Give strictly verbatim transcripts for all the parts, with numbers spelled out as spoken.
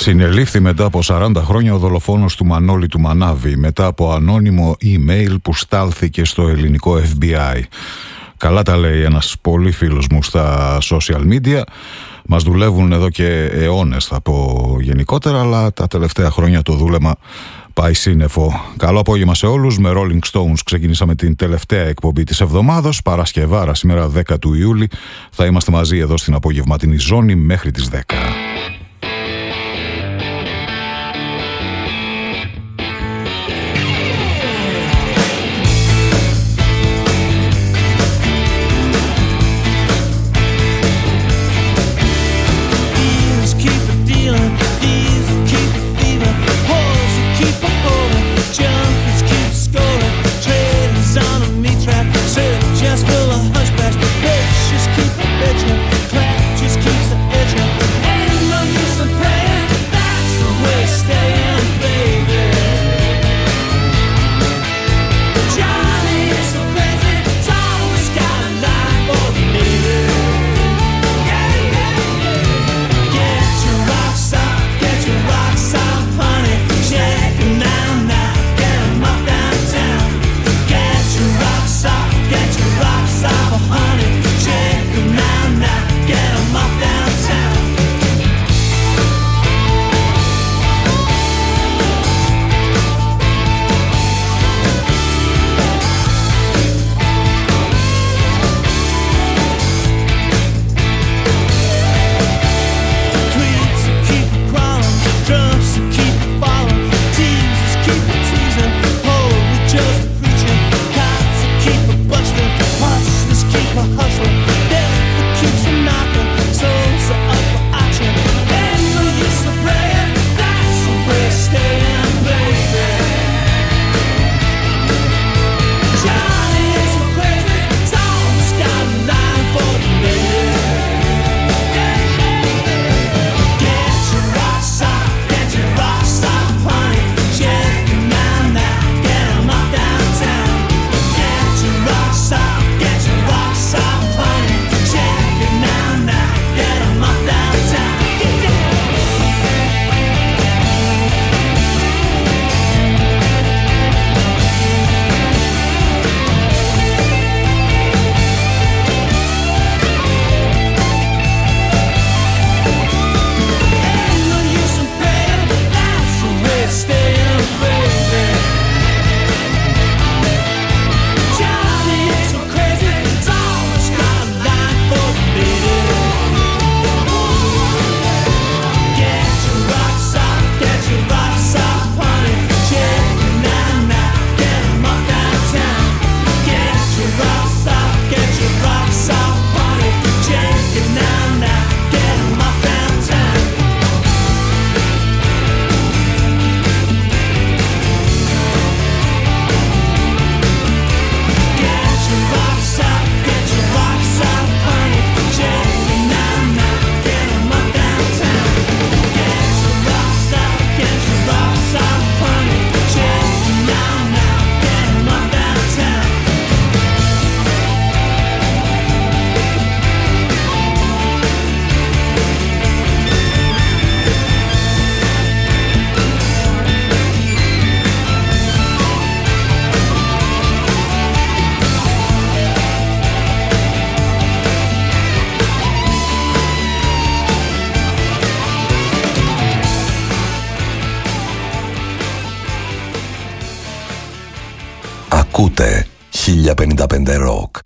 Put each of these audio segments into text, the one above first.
Συνελήφθη μετά από σαράντα χρόνια ο δολοφόνος του Μανώλη του Μανάβη, μετά από ανώνυμο email που στάλθηκε στο ελληνικό εφ μπι άι. Καλά τα λέει ένας πολύ φίλος μου στα social media. Μας δουλεύουν εδώ και αιώνες, θα πω γενικότερα, αλλά τα τελευταία χρόνια το δούλεμα πάει σύννεφο. Καλό απόγευμα σε όλους. Με Rolling Stones ξεκινήσαμε την τελευταία εκπομπή της εβδομάδος. Παρασκευάρα, σήμερα δέκα του Ιούλη. Θα είμαστε μαζί εδώ στην απογευματινή ζώνη μέχρι τις δέκα. Ακούτε χίλια πενήντα πέντε Rock.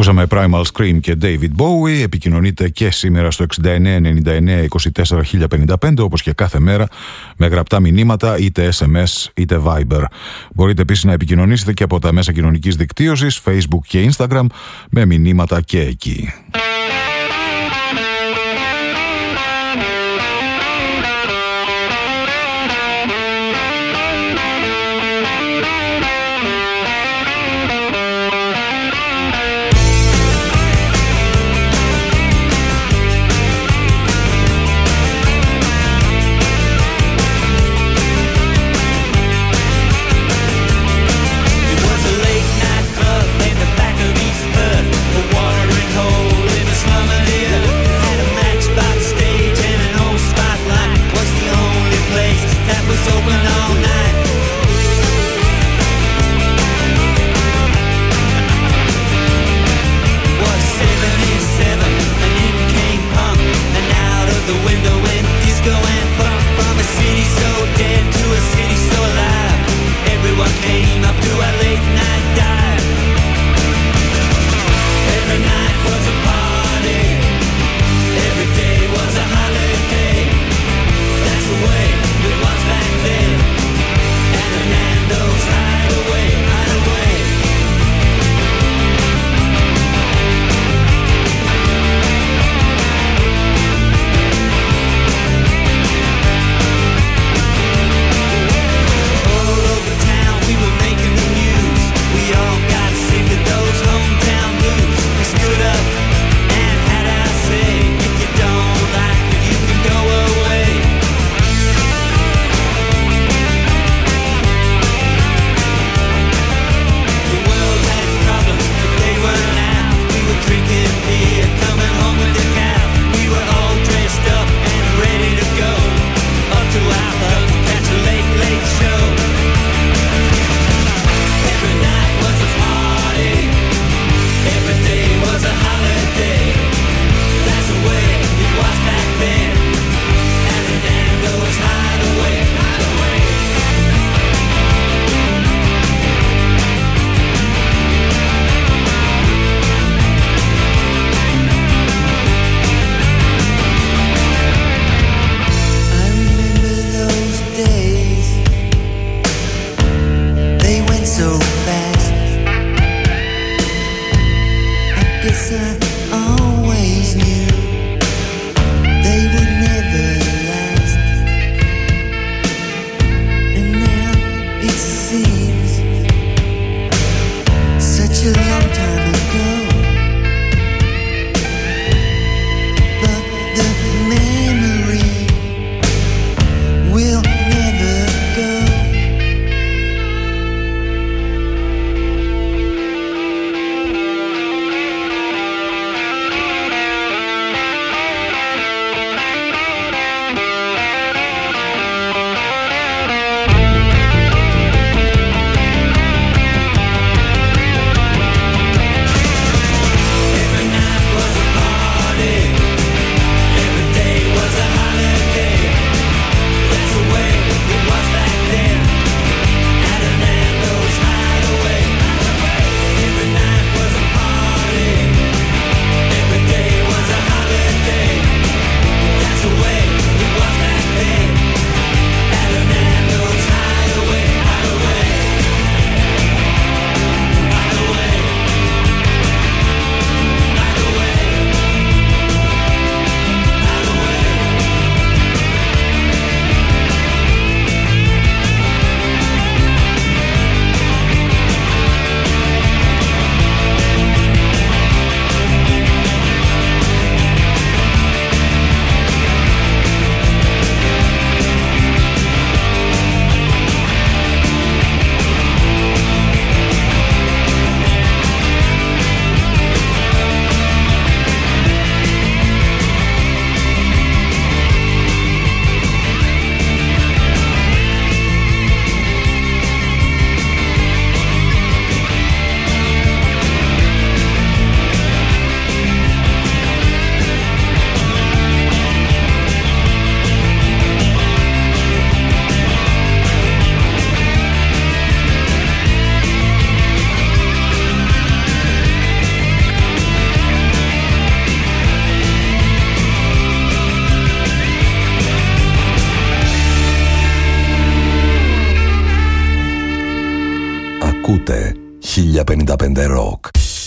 Ακούσαμε Primal Scream και David Bowie. Επικοινωνείτε και σήμερα στο εξήντα εννέα ενενήντα εννέα είκοσι τέσσερα χίλια πενήντα πέντε, όπως και κάθε μέρα, με γραπτά μηνύματα, είτε ες εμ ες είτε Viber. Μπορείτε επίσης να επικοινωνήσετε και από τα μέσα κοινωνικής δικτύωσης, Facebook και Instagram, με μηνύματα και εκεί. χίλια πενήντα πέντε Rock.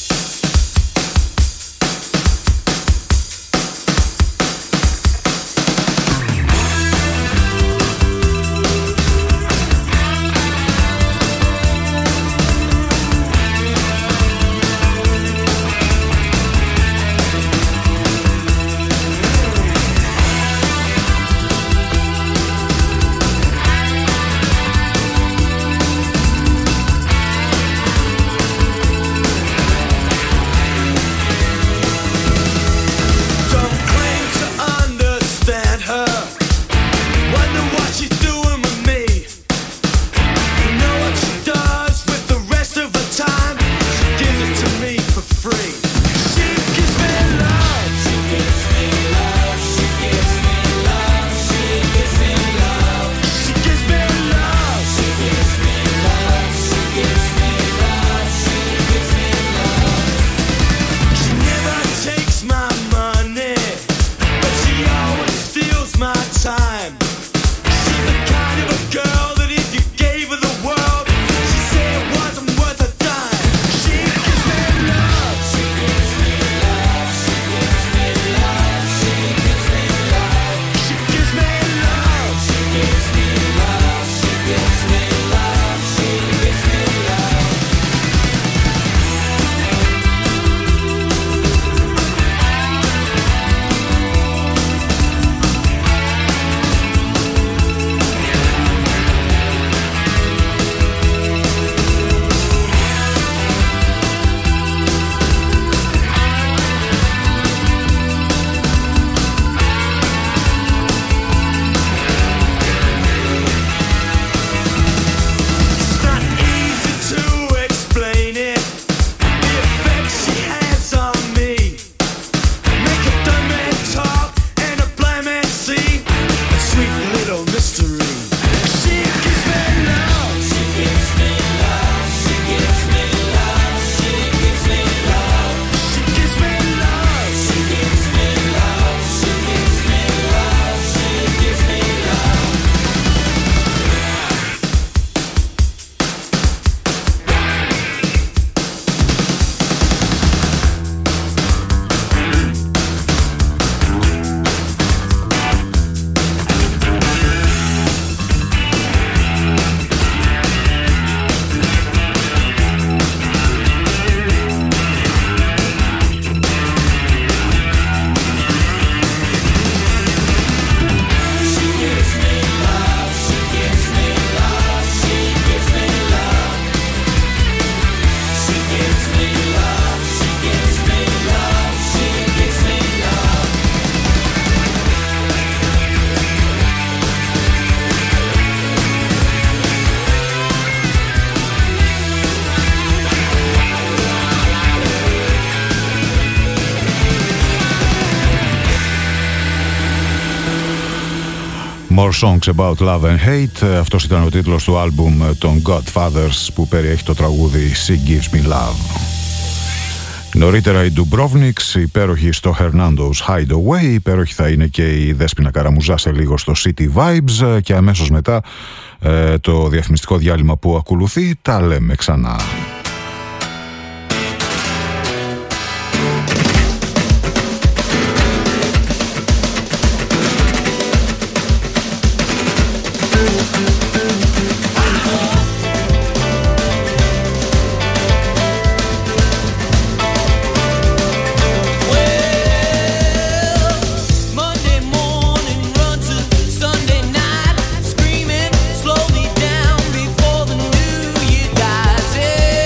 More Songs About Love and Hate. Αυτός ήταν ο τίτλος του άλμπουμ των Godfathers που περιέχει το τραγούδι She Gives Me Love. Νωρίτερα η Dubrovniks, υπέροχη στο Hernando's Hideaway, υπέροχη θα είναι και η Δέσποινα Καραμουζά σε λίγο στο City Vibes και αμέσως μετά ε, το διαφημιστικό διάλειμμα που ακολουθεί. Τα λέμε ξανά. Screaming, slow me down before the new year dies. Yeah.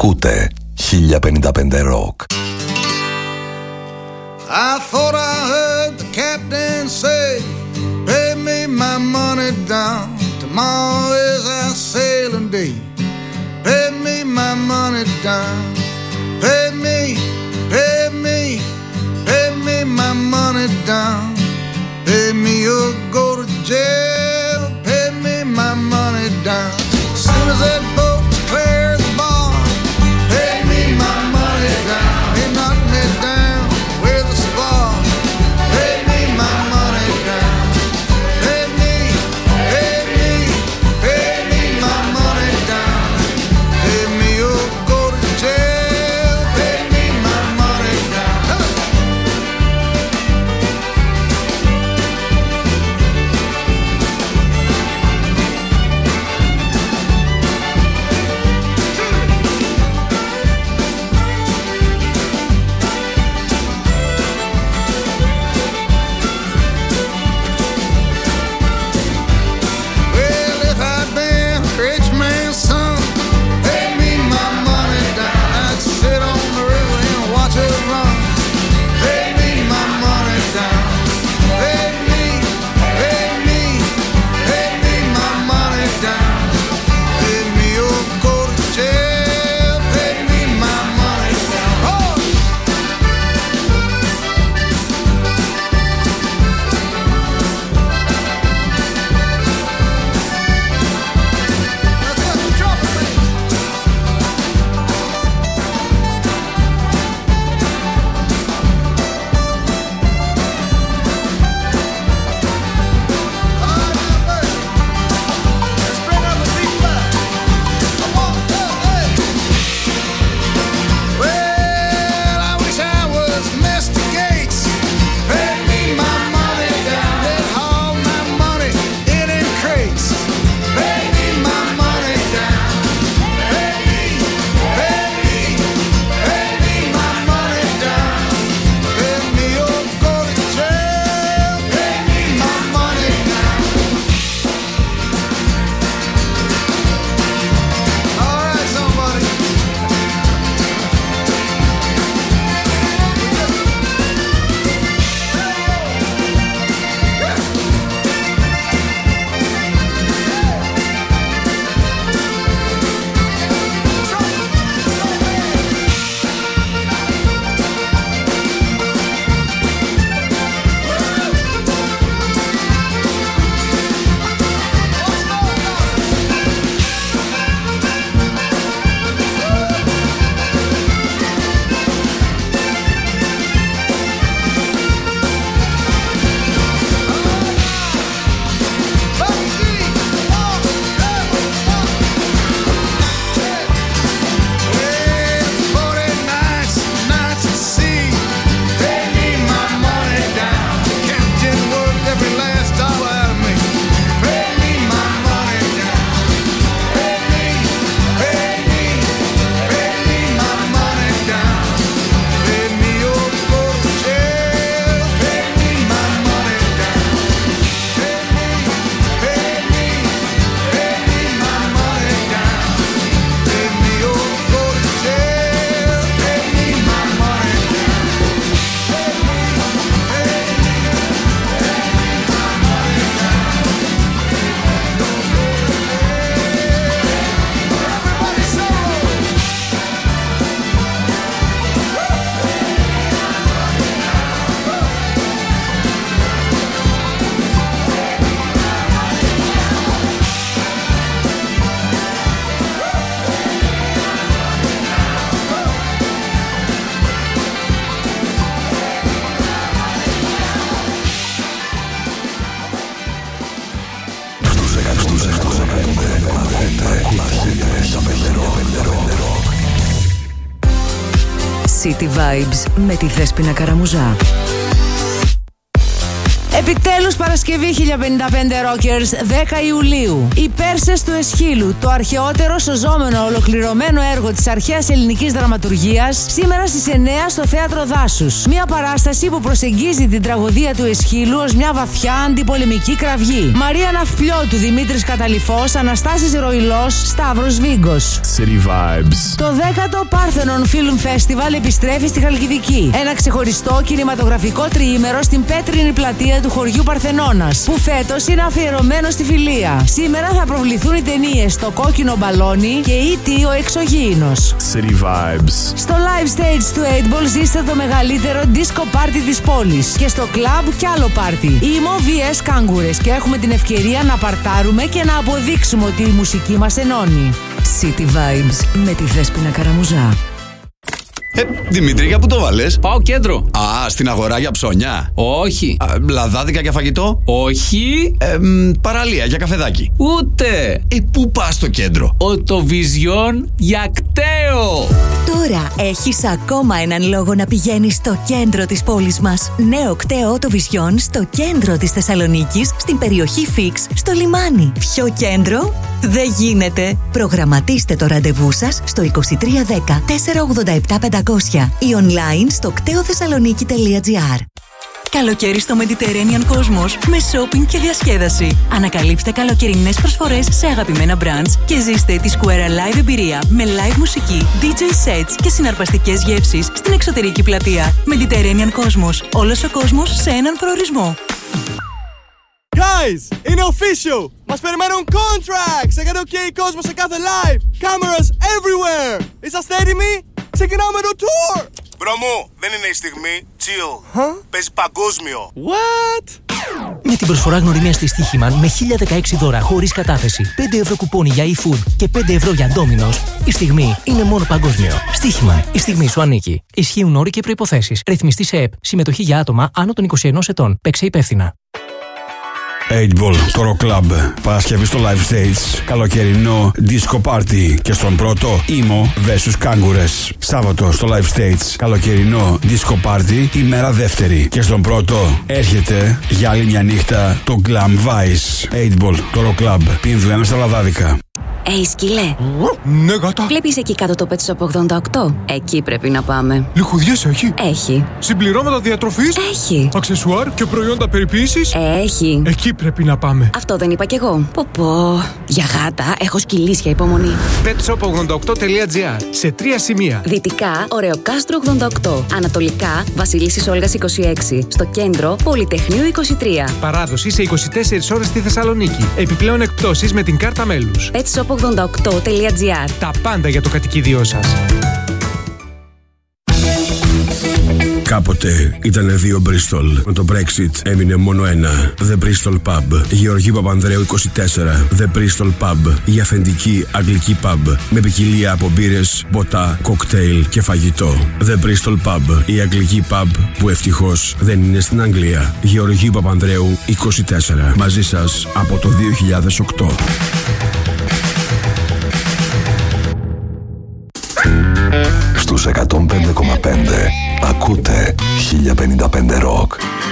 Ακούτε χίλια πενήντα πέντε Rock. I thought I heard the captain say, pay me my money down. Tomorrow is our sailing day. Pay me my money down. Pay me, pay me, pay me my money down. Pay me or go to jail. Pay me my money down. As soon as that boat clears the bar, pay me my money down. Ain't knocking it down with a spar. Pay me my money down. Pay me, pay me, pay me my money down. Pay me or go to jail. Pay me my money down. Hey. Well, if I'd been a rich man's son, pay me my money down. I'd sit on the river and watch it run. Pay me my money down. Pay me, pay me, pay me my money down. Pay me or go to jail. Pay me my money down. Oh! Let's get some trouble, man. All right, now, Bert. Let's bring up the beat back. Come on, hey, hey. Well, I wish I was Mister Gates. Pay me my money down. They'd haul my money in in crates. Pay me my money down. Pay me, pay me, pay me my money down. Pay me or go to jail. Pay me my money down. All right, somebody. City Vibes με τη Δέσποινα Καραμουζά. Επιτέλους Παρασκευή χίλια πενήντα πέντε Rockers, δέκα Ιουλίου. Οι Πέρσες του Εσχύλου, το αρχαιότερο σωζόμενο ολοκληρωμένο έργο της αρχαίας ελληνικής δραματουργίας, σήμερα στις εννιά στο Θέατρο Δάσους. Μια παράσταση που προσεγγίζει την τραγωδία του Εσχύλου ως μια βαθιά αντιπολεμική κραυγή. Μαρία Ναυπλιώτου, Δημήτρης Καταληφός, Αναστάσης Ροϊλός, Σταύρος Βίγκος. City Vibes. Το δέκατο Parthenon Film Festival επιστρέφει στη Χαλκιδική. Ένα ξεχωριστό κινηματογραφικό τριήμερο στην πέτρινη πλατεία του χωριού Παρθενώνας, που φέτος είναι αφιερωμένο στη φιλία. Σήμερα θα προβληθούν οι ταινίες Το Κόκκινο Μπαλόνι και ι τι ο Εξωγήινος. City Vibes. Στο live stage του eight ball ζήστε το μεγαλύτερο disco party της πόλης και στο club κι άλλο party. Imo βι ες Κάγκουρες και έχουμε την ευκαιρία να παρτάρουμε και να αποδείξουμε ότι η μουσική μας ενώνει. City Vibes με τη Δέσποινα Καραμουζά. Ε, Δημήτρη, για πού το βάλες? Πάω κέντρο. Α, στην αγορά για ψώνια. Όχι. Α, λαδάδικα για φαγητό. Όχι. Ε, μ, παραλία για καφεδάκι. Ούτε. Ε, πού πας στο κέντρο? Οτοβιζιόν για κταίο. Τώρα έχεις ακόμα έναν λόγο να πηγαίνεις στο κέντρο της πόλης μας. Νέο κταίο Οτοβιζιόν στο κέντρο της Θεσσαλονίκης, στην περιοχή Φίξ, στο λιμάνι. Ποιο κέντρο? Δεν γίνεται. Προγραμματίστε το ραντεβού σας στο είκοσι τρία δέκα τετρακόσια ογδόντα επτά πεντακόσια ή online στο κτέοθεσσαλονίκη τελεία τζι άρ. Καλοκαίρι στο Mediterranean Cosmos με shopping και διασκέδαση. Ανακαλύψτε καλοκαιρινές προσφορές σε αγαπημένα brands και ζήστε τη Square Live εμπειρία με live μουσική, ντι τζέι sets και συναρπαστικές γεύσεις στην εξωτερική πλατεία. Mediterranean Cosmos. Όλος ο κόσμος σε έναν προορισμό. Guys, είναι official! Μας περιμένουν contracts! Έκανε OK κόσμο σε κάθε live! Cameras everywhere! Είσαστε έτοιμοι? Ξεκινάμε το tour! Μπρο μου, δεν είναι η στιγμή. Chill. Huh? Παίζει παγκόσμιο. What? Με την προσφορά γνωριμίας της Στίχημαν με χίλια δεκαέξι δώρα χωρίς κατάθεση, πέντε ευρώ κουπόνι για e-food και πέντε ευρώ για Domino's, η στιγμή είναι μόνο παγκόσμιο. Στίχημαν, η στιγμή σου ανήκει. Ισχύουν όροι και προϋποθέσεις. Ρυθμιστή σε ΕΠ. Συμμετοχή για άτομα άνω των είκοσι ενός ετών. Παίξε υπεύθυνα. eight ball, το Rock Club. Παρασκευή στο live stage. Καλοκαιρινό disco party. Και στον πρώτο, Imo versus Κάγκουρες. Σάββατο στο live stage. Καλοκαιρινό disco party. Ημέρα δεύτερη. Και στον πρώτο, έρχεται για άλλη μια νύχτα το Glam Vice. eight ball, το Rock Club. Πίνδου ένα στα λαδάδικα. Ει σκυλέ. Ναι, γάτα. Βλέπεις εκεί κάτω το Pet Shop ογδόντα οκτώ? Εκεί πρέπει να πάμε. Λιχουδιές έχει. Έχει. Συμπληρώματα διατροφής. Έχει. Αξεσουάρ και προϊόντα περιποίησης. Έχει. Εκεί πρέπει να πάμε. Αυτό δεν είπα κι εγώ. Πω πω. Για γάτα έχω σκυλίσια υπομονή. πετ σοπ ογδόντα οκτώ τελεία τζι άρ. Σε τρία σημεία. Δυτικά, Ωρεοκάστρο ογδόντα οκτώ. Ανατολικά, Βασιλίσσης Όλγας είκοσι έξι. Στο κέντρο, Πολυτεχνείου είκοσι τρία. Παράδοση σε είκοσι τέσσερις ώρες στη Θεσσαλονίκη. Επιπλέον εκπτώσεις με την κάρτα μέλους. πετ σοπ ογδόντα οκτώ τελεία τζι άρ. Τα πάντα για το κατοικίδιό σας. Κάποτε ήταν δύο Bristol. Με το Brexit έμεινε μόνο ένα. The Bristol Pub. Γεωργίου Παπανδρέου είκοσι τέσσερα. The Bristol Pub. Η αυθεντική αγγλική pub. Με ποικιλία από μπύρες, ποτά, κοκτέιλ και φαγητό. The Bristol Pub. Η αγγλική pub που ευτυχώς δεν είναι στην Αγγλία. Γεωργίου Παπανδρέου είκοσι τέσσερα. Μαζί σας από το δύο χιλιάδες οκτώ. Στους εκατόν πέντε κόμμα πέντε ακούτε χίλια πενήντα πέντε Rock.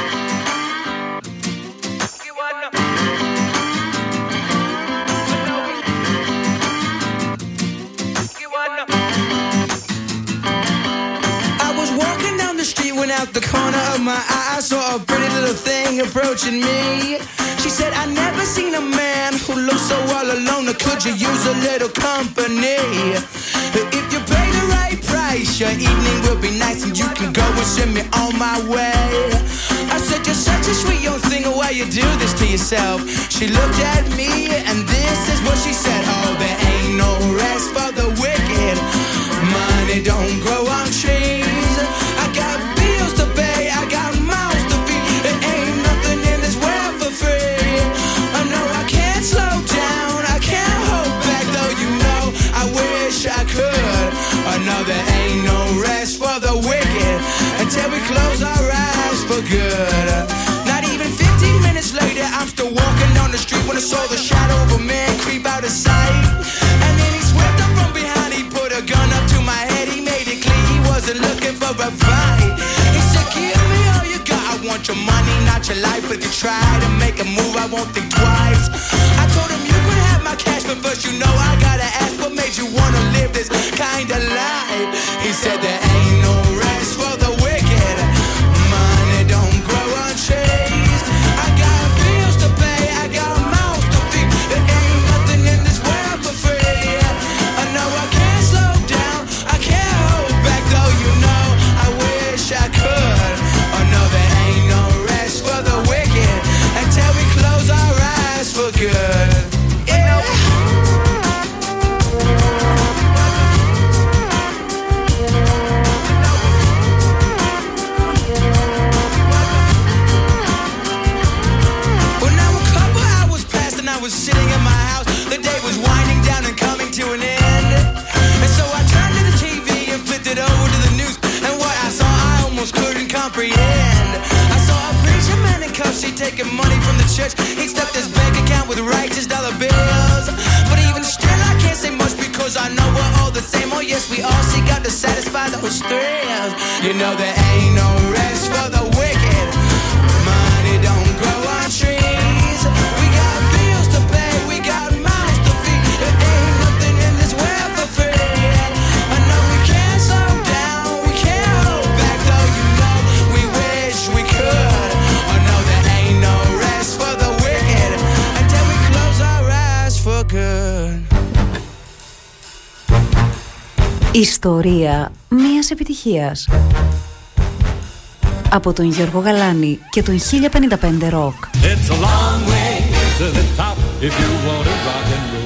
Out the corner of my eye, I saw a pretty little thing approaching me. She said, I never seen a man who looks so all alone. Or could you use a little company? If you pay the right price, your evening will be nice and you can go and send me on my way. I said, you're such a sweet young thing, why you do this to yourself? She looked at me and this is what she said. Oh, there ain't no rest for the wicked. Money don't grow on trees. I got bills to pay, I got mouths to feed. There ain't nothing in this world for free. I know I can't slow down, I can't hold back, though you know I wish I could. I know there ain't no rest for the wicked until we close our eyes for good. Not even fifteen minutes later, I'm still walking down the street when I saw the shadow of a man creep out of sight. And then he swept up from behind, he put a gun up to my head, he made it clear he wasn't looking for a fight. He said, give me all you got, I want your money, not your life. If you try to make a move, I won't think twice. I told him you could have my cash, but first you know I gotta ask, what made you wanna live this kind of life? He said there ain't no rest for the wicked. Money don't grow on trees. I got bills to pay, I got mouths to feed. There ain't nothing in this world for free. I know I can't slow down, I can't hold back, though you know I wish I could. Oh no, there ain't no rest for the wicked until we close our eyes for good. Yeah. Well, now a couple hours passed and I was sitting in my house. The day was winding down and coming to an end. And so I turned to the T V and flipped it over to the news. And what I saw I almost couldn't comprehend. I saw a preacher man in cuffs, he taking money from the church. He stuffed his bank account with righteous dollar bills. But even still I can't say much because I know we're all the same. Oh yes, we all seek out to satisfy those thrills. You know there ain't no rest for the wicked. Money don't grow on trees. We got bills to pay, we got mouths to feed. There ain't nothing in this world for free. I know we can't slow down, we can't hold back, though you know we wish we could. Oh no, there ain't no rest for the wicked until we close our eyes for good. Ιστορία μιας επιτυχίας. Από τον Γιώργο Γαλάνη και τον χίλια πενήντα πέντε Rock. It's a long way to the top if you want to rock and roll.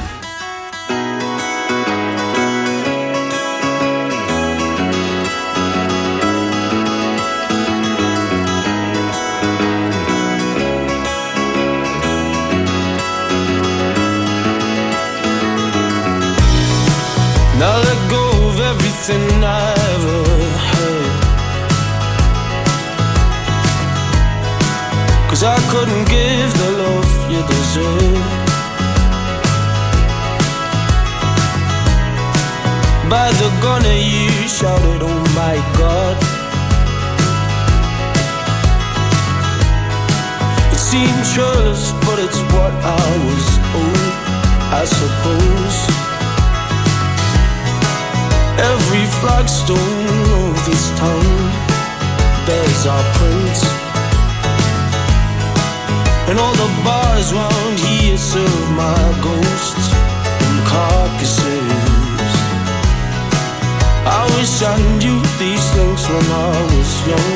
Now let go of everything I ever heard, 'cause I couldn't give the love you deserve. By the gunner you shouted, oh my God. It seemed churlish, but it's what I was owed, I suppose. Every flagstone of this town bears our prints, and all the bars round here serve my ghosts and carcasses. I wish I knew these things when I was young,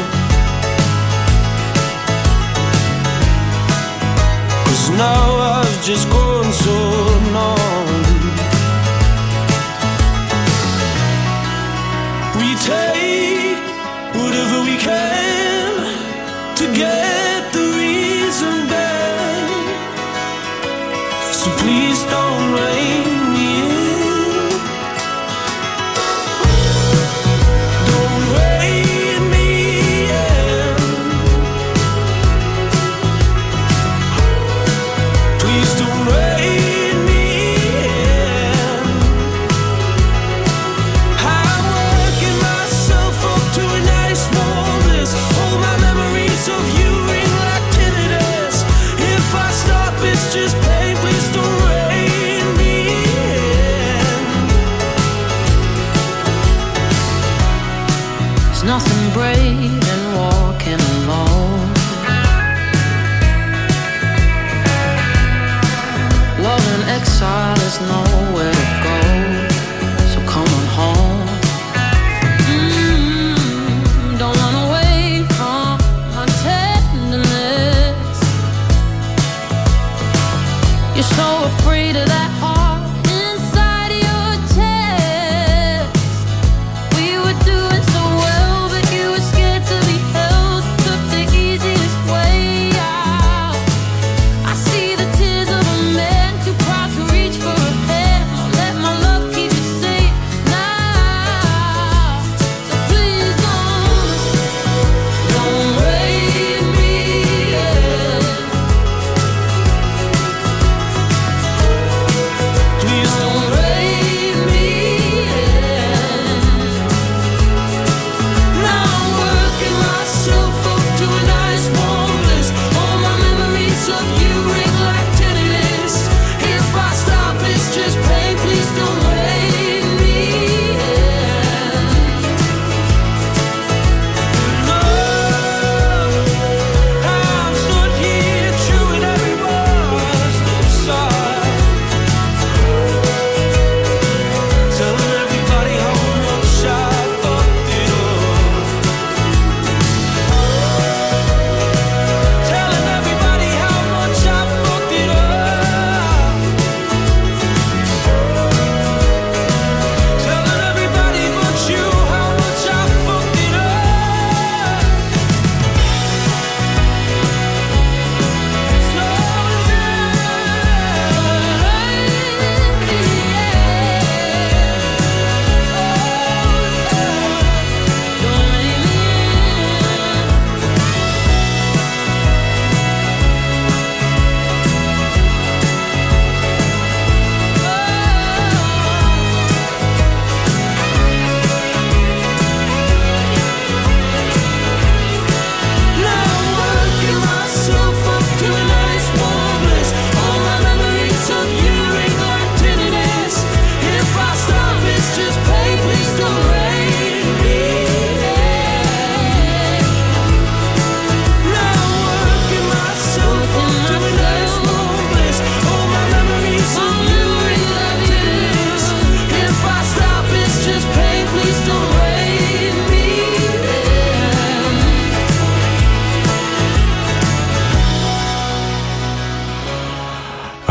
'cause now I've just grown so numb. We take whatever we can to get the reason back, so please don't rein me in. Don't rein me in. Please don't rein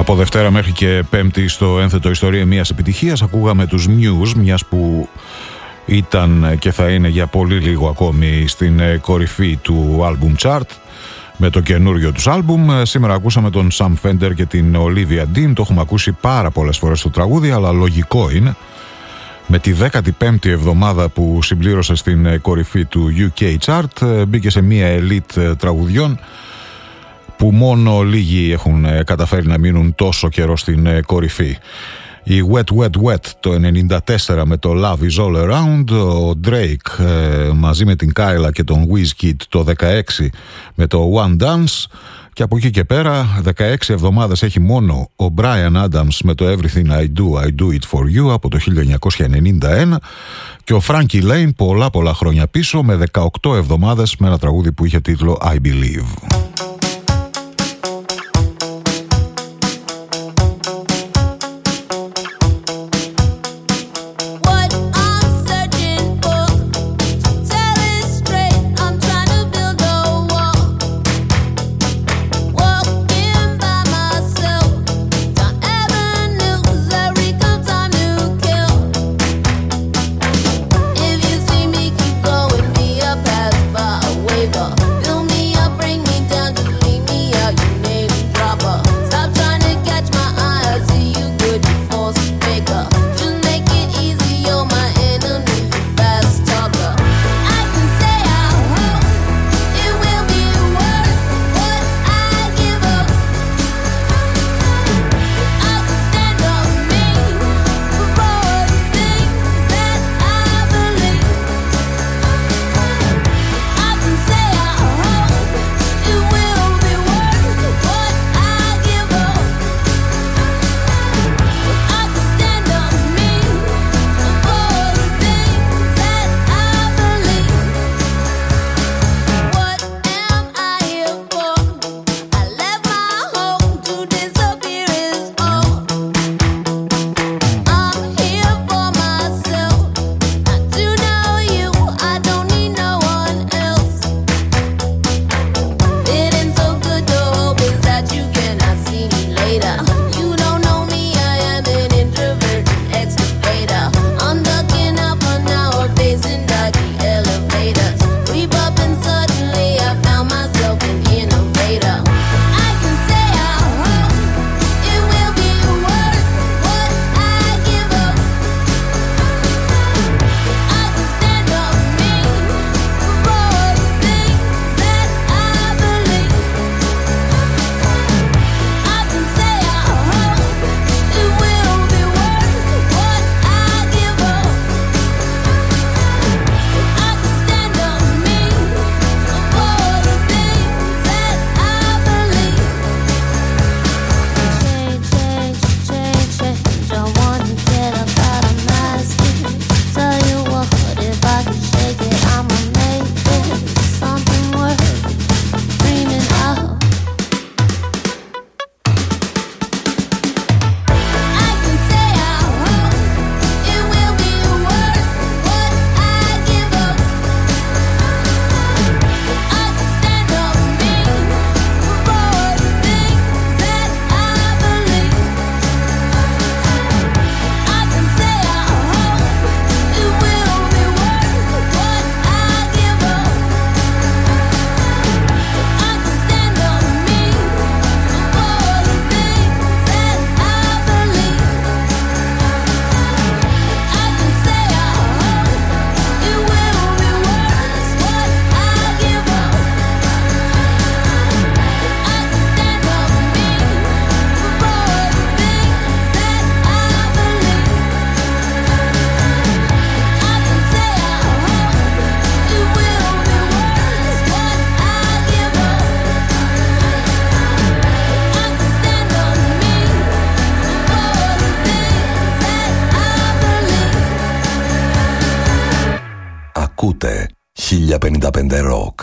Από Δευτέρα μέχρι και Πέμπτη στο ένθετο Ιστορία Μιας Επιτυχίας ακούγαμε τους Muse, μιας που ήταν και θα είναι για πολύ λίγο ακόμη στην κορυφή του album chart με το καινούριο τους άλμπουμ. Σήμερα ακούσαμε τον Sam Fender και την Olivia Dean. Το έχουμε ακούσει πάρα πολλές φορές στο τραγούδι, αλλά λογικό είναι. Με τη δέκατη πέμπτη εβδομάδα που συμπλήρωσε στην κορυφή του γιου κέι chart, μπήκε σε μια elite τραγουδιών που μόνο λίγοι έχουν καταφέρει να μείνουν τόσο καιρό στην κορυφή. Η Wet Wet Wet το ενενήντα τέσσερα με το Love Is All Around, ο Drake ε, μαζί με την Kyla και τον Wizkid το δεκαέξι με το One Dance, και από εκεί και πέρα δεκαέξι εβδομάδες έχει μόνο ο Bryan Adams με το Everything I Do, I Do It For You από το χίλια εννιακόσια ενενήντα ένα, και ο Frankie Lane πολλά πολλά χρόνια πίσω με δεκαοκτώ εβδομάδες με ένα τραγούδι που είχε τίτλο I Believe. Ακούτε χίλια πενήντα πέντε Rock.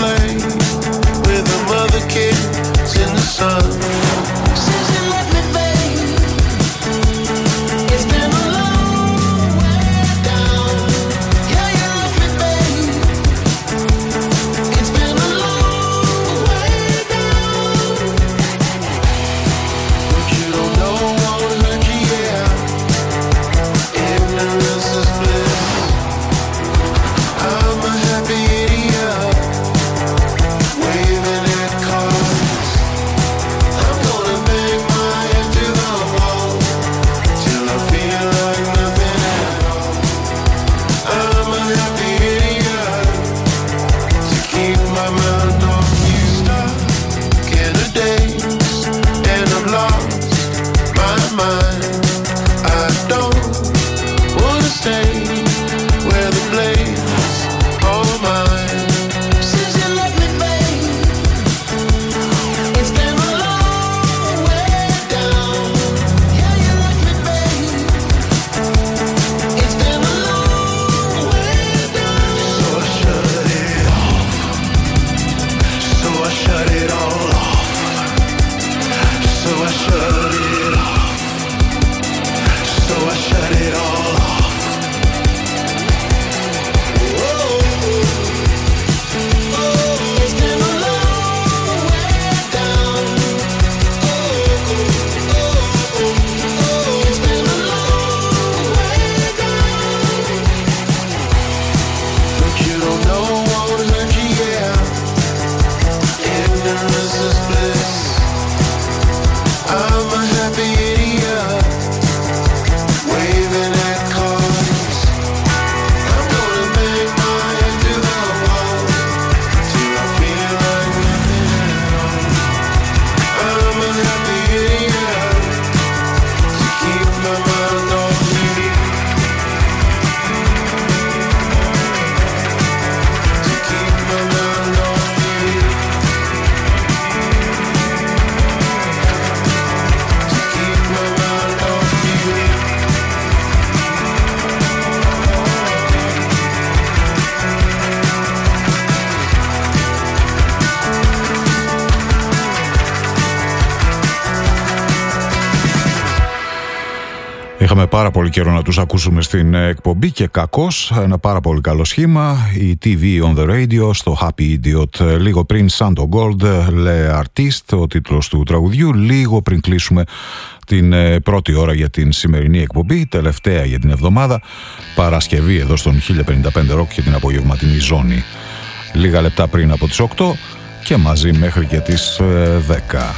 Since you left me, baby. Είχαμε πάρα πολύ καιρό να τους ακούσουμε στην εκπομπή και κακώς, ένα πάρα πολύ καλό σχήμα, η τι βι on the radio στο Happy Idiot. Λίγο πριν Santo Gold, Le Artiste, ο τίτλος του τραγουδιού, λίγο πριν κλείσουμε την πρώτη ώρα για την σημερινή εκπομπή, τελευταία για την εβδομάδα, Παρασκευή εδώ στον χίλια πενήντα πέντε Rock και την απογευματινή ζώνη. Λίγα λεπτά πριν από τις οκτώ και μαζί μέχρι και τις δέκα.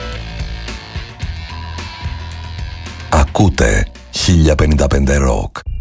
Ακούτε χίλια πενήντα πέντε Rock.